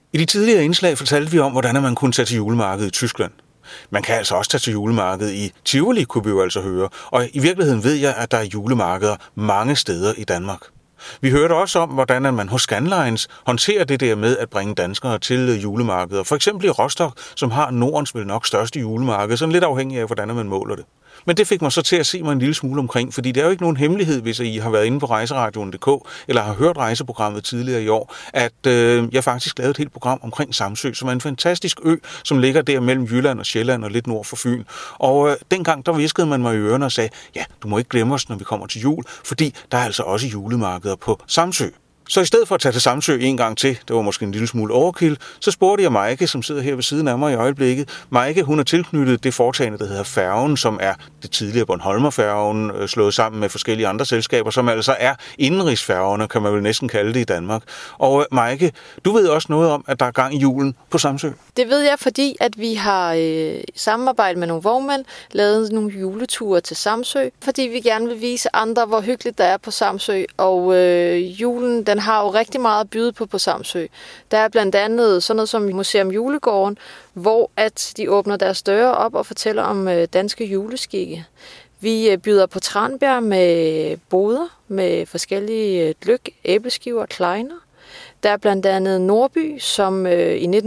I de tidligere indslag fortalte vi om, hvordan man kunne tage til julemarkedet i Tyskland. Man kan altså også tage til julemarkedet i Tivoli, kunne vi jo altså høre. Og i virkeligheden ved jeg, at der er julemarkeder mange steder i Danmark. Vi hørte også om, hvordan man hos Scandlines håndterer det der med at bringe danskere til julemarkeder. For eksempel i Rostock, som har Nordens vel nok største julemarked, sådan lidt afhængig af, hvordan man måler det. Men det fik mig så til at se mig en lille smule omkring, fordi det er jo ikke nogen hemmelighed, hvis I har været inde på rejseradioen.dk eller har hørt rejseprogrammet tidligere i år, at jeg faktisk lavede et helt program omkring Samsø, som er en fantastisk ø, som ligger der mellem Jylland og Sjælland og lidt nord for Fyn. Og dengang der viskede man mig i ørerne og sagde, ja, du må ikke glemme os, når vi kommer til jul, fordi der er altså også julemarkeder på Samsø. Så i stedet for at tage til Samsø en gang til, det var måske en lille smule overkill, så spurgte jeg Maike, som sidder her ved siden af mig i øjeblikket. Maike, hun er tilknyttet det foretagende, der hedder Færgen, som er det tidligere Bornholmerfærgen, slået sammen med forskellige andre selskaber, som altså er indenrigsfærgerne, kan man vel næsten kalde det i Danmark. Og Maike, du ved også noget om, at der er gang i julen på Samsø? Det ved jeg, fordi at vi har samarbejdet med nogle vognmænd, lavet nogle juleture til Samsø, fordi vi gerne vil vise andre, hvor hyggeligt der er på Samsø, og julen, den har jo rigtig meget at byde på Samsø. Der er blandt andet sådan noget som Museum Julegården, hvor at de åbner deres døre op og fortæller om danske juleskikke. Vi byder på Tranbjerg med boder, med forskellige gløgg, æbleskiver og kleiner. Der er blandt andet Nordby, som i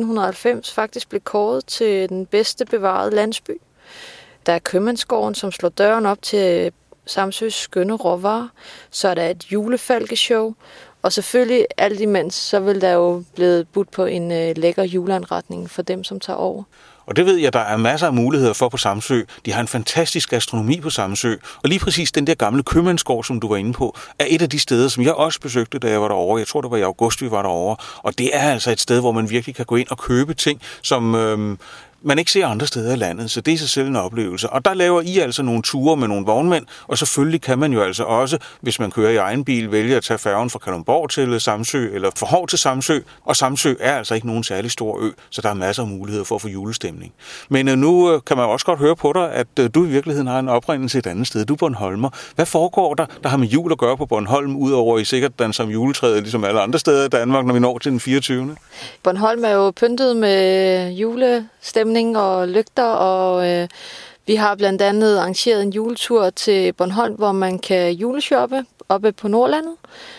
1990 faktisk blev kåret til den bedste bevarede landsby. Der er Købmandsgården, som slår døren op til Samsøs skønne råvarer. Så er der et julefalkeshow. Og selvfølgelig alt imens, så vil der jo blive budt på en lækker juleanretning for dem, som tager over. Og det ved jeg, der er masser af muligheder for på Samsø. De har en fantastisk gastronomi på Samsø. Og lige præcis den der gamle købmandsgård, som du var inde på, er et af de steder, som jeg også besøgte, da jeg var derovre. Jeg tror, det var i august, vi var derovre. Og det er altså et sted, hvor man virkelig kan gå ind og købe ting, som man ikke ser andre steder i landet, så det er sig selv en oplevelse. Og der laver I altså nogle ture med nogle vognmænd, og selvfølgelig kan man jo altså også, hvis man kører i egen bil, vælge at tage færgen fra Kalundborg til Samsø, eller fra Hov til Samsø, og Samsø er altså ikke nogen særlig stor ø, så der er masser af muligheder for at få julestemning. Men nu kan man også godt høre på dig, at du i virkeligheden har en oprindelse et andet sted. Du er Bornholmer. Hvad foregår der har med jul at gøre på Bornholm, udover I sikkert danser om juletræet, ligesom alle andre steder i Danmark, når vi når til den 24. Bornholm er jo pyntet med julestemning og lygter, og vi har blandt andet arrangeret en juletur til Bornholm, hvor man kan juleshoppe oppe på Nordlandet,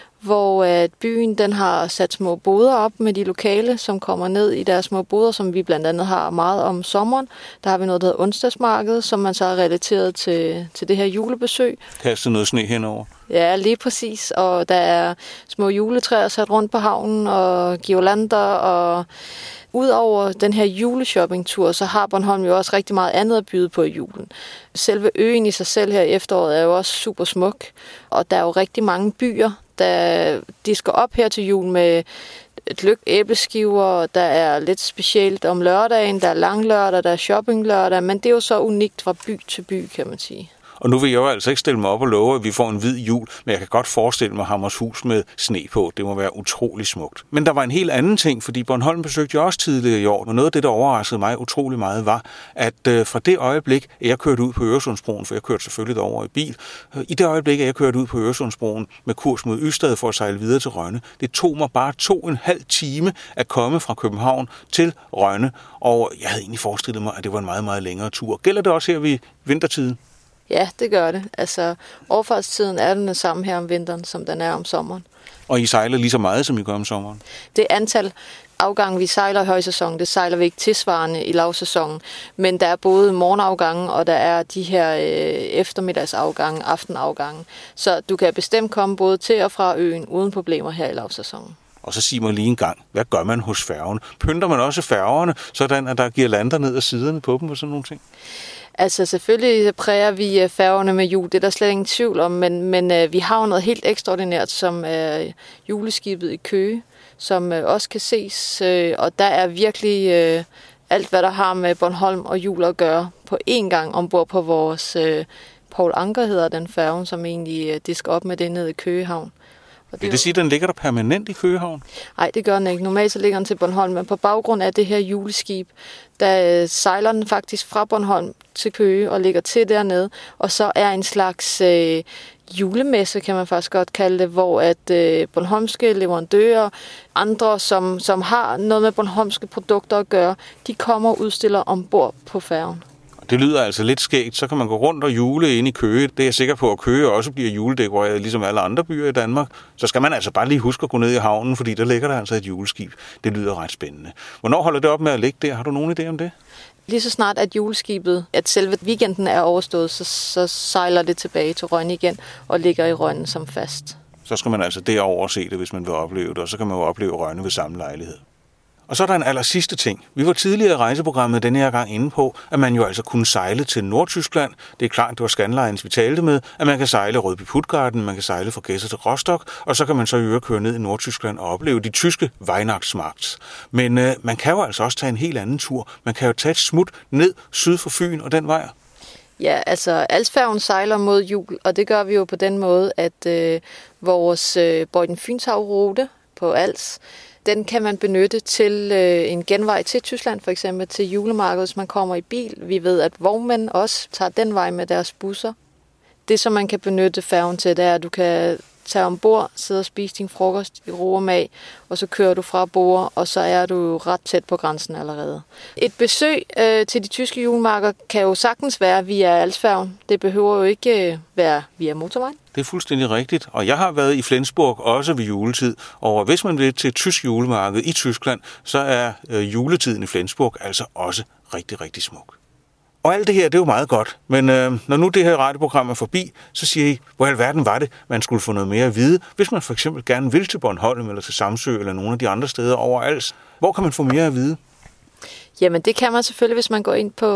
hvor byen den har sat små boder op med de lokale, som kommer ned i deres små boder, som vi blandt andet har meget om sommeren. Der har vi noget, der hedder onsdagsmarked, som man så har relateret til det her julebesøg. Kaster noget sne henover? Ja, lige præcis. Og der er små juletræer sat rundt på havnen, og guirlander, og udover den her juleshoppingtur, så har Bornholm jo også rigtig meget andet at byde på i julen. Selve øen i sig selv her i efteråret er jo også super smuk, og der er jo rigtig mange byer, der disker op her til jul med gløgg, æbleskiver, der er lidt specielt om lørdagen, der er langlørdag, der er shoppinglørdag, men det er jo så unikt fra by til by, kan man sige. Og nu vil jeg jo altså ikke stille mig op og love, at vi får en hvid jul, men jeg kan godt forestille mig Hammershus med sne på. Det må være utrolig smukt. Men der var en helt anden ting, fordi Bornholm besøgte jeg også tidligere i år, og noget af det, der overraskede mig utrolig meget, var, at fra det øjeblik, at jeg kørte ud på Øresundsbroen, for jeg kørte selvfølgelig derover i bil, i det øjeblik, at jeg kørte ud på Øresundsbroen med kurs mod Ystad for at sejle videre til Rønne, det tog mig bare 2,5 time at komme fra København til Rønne, og jeg havde egentlig forestillet mig, at det var en meget, meget længere tur. Gælder det også her ved vintertiden? Ja, det gør det. Altså, overfartstiden er den samme her om vinteren, som den er om sommeren. Og I sejler lige så meget, som I gør om sommeren? Det antal afgange, vi sejler i højsæsonen, det sejler vi ikke tilsvarende i lavsæsonen. Men der er både morgenafgange, og der er de her eftermiddagsafgange, aftenafgange. Så du kan bestemt komme både til og fra øen uden problemer her i lavsæsonen. Og så sig mig lige en gang, hvad gør man hos færgen? Pynter man også færgerne, sådan at der giver lander ned ad siderne på dem og sådan nogle ting? Altså selvfølgelig præger vi færgerne med jul, det er der slet ingen tvivl om, men vi har jo noget helt ekstraordinært, som er juleskibet i Køge, som også kan ses, og der er virkelig alt, hvad der har med Bornholm og jul at gøre, på én gang ombord på vores Poul Anker hedder den færgen, som egentlig disker op med det nede i Køgehavn. Vil det sige, at den ligger der permanent i Køgehavn? Nej, det gør den ikke. Normalt så ligger den til Bornholm, men på baggrund af det her juleskib, der sejler den faktisk fra Bornholm til Køge og ligger til dernede, og så er en slags julemesse, kan man faktisk godt kalde det, hvor at bornholmske leverandører, andre, som har noget med bornholmske produkter at gøre, de kommer og udstiller ombord på færgen. Det lyder altså lidt skægt. Så kan man gå rundt og jule inde i Køge. Det er jeg sikker på, at Køge også bliver juledekoreret, ligesom alle andre byer i Danmark. Så skal man altså bare lige huske at gå ned i havnen, fordi der ligger der altså et juleskib. Det lyder ret spændende. Hvornår holder det op med at ligge der? Har du nogen idé om det? Lige så snart at juleskibet, at selve weekenden er overstået, så sejler det tilbage til Rønne igen og ligger i Rønne som fast. Så skal man altså derover se det, hvis man vil opleve det, og så kan man jo opleve Rønne ved samme lejlighed. Og så er der en aller sidste ting. Vi var tidligere i rejseprogrammet denne her gang inde på, at man jo altså kunne sejle til Nordtyskland. Det er klart, det var Scandlines, vi talte med, at man kan sejle Rødby-Puttgarden, man kan sejle fra Gedser til Rostock, og så kan man så i øvrigt køre ned i Nordtyskland og opleve de tyske Weihnachtsmarkt. Men man kan jo altså også tage en helt anden tur. Man kan jo tage et smut ned syd for Fyn og den vej. Ja, altså Alsfærgen sejler mod jul, og det gør vi jo på den måde, at vores Bøjden-Fynshav-rute på Als, den kan man benytte til en genvej til Tyskland, for eksempel til julemarkedet, hvis man kommer i bil. Vi ved, at vognmænd også tager den vej med deres busser. Det, som man kan benytte færgen til, det er, at du kan tage ombord, sidde og spise din frokost i ro og mag, og så kører du fra bord, og så er du ret tæt på grænsen allerede. Et besøg til de tyske julemarkeder kan jo sagtens være via Alsfærgen. Det behøver jo ikke være via motorvejen. Det er fuldstændig rigtigt, og jeg har været i Flensburg også ved juletid, og hvis man vil til et tysk julemarked i Tyskland, så er juletiden i Flensburg altså også rigtig, rigtig smuk. Og alt det her, det er jo meget godt, men når nu det her radioprogram er forbi, så siger I, hvor i alverden var det, man skulle få noget mere at vide, hvis man for eksempel gerne vil til Bornholm eller til Samsø eller nogle af de andre steder overalt. Hvor kan man få mere at vide? Jamen det kan man selvfølgelig, hvis man går ind på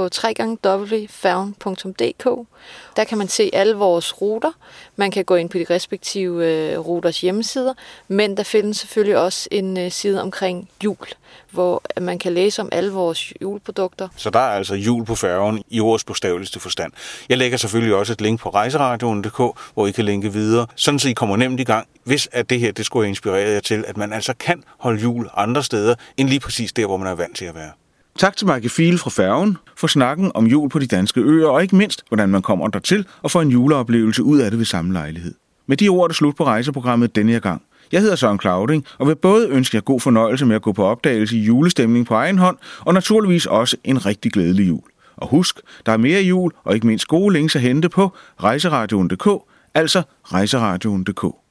www.færgen.dk. Der kan man se alle vores ruter. Man kan gå ind på de respektive ruters hjemmesider, men der findes selvfølgelig også en side omkring jul, hvor man kan læse om alle vores juleprodukter. Så der er altså jul på færgen i ordets bogstaveligste forstand. Jeg lægger selvfølgelig også et link på rejseradioen.dk, hvor I kan linke videre, sådan så I kommer nemt i gang, hvis at det her det skulle inspirere jer til, at man altså kan holde jul andre steder, end lige præcis der, hvor man er vant til at være. Tak til Mike Fiel fra Færgen for snakken om jul på de danske øer, og ikke mindst, hvordan man kommer dertil og får en juleoplevelse ud af det ved samme lejlighed. Med de ord er det slut på rejseprogrammet denne her gang. Jeg hedder Søren Clauding, og vil både ønske jer god fornøjelse med at gå på opdagelse i julestemning på egen hånd, og naturligvis også en rigtig glædelig jul. Og husk, der er mere jul, og ikke mindst gode links at hente på rejseradioen.dk, altså rejseradioen.dk.